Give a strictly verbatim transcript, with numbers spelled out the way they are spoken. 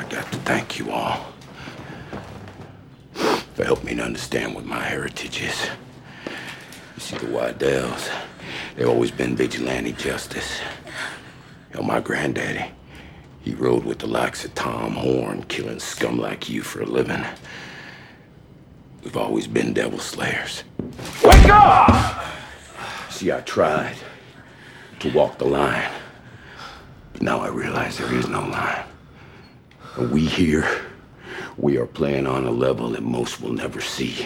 I got to thank you all for helping me to understand what my heritage is. You see, the Wyddells, they've always been vigilante justice. You know, my granddaddy, he rode with the likes of Tom Horn, killing scum like you for a living. We've always been devil slayers. Wake up! See, I tried to walk the line, but now I realize there is no line. And we here, we are playing on a level that most will never see.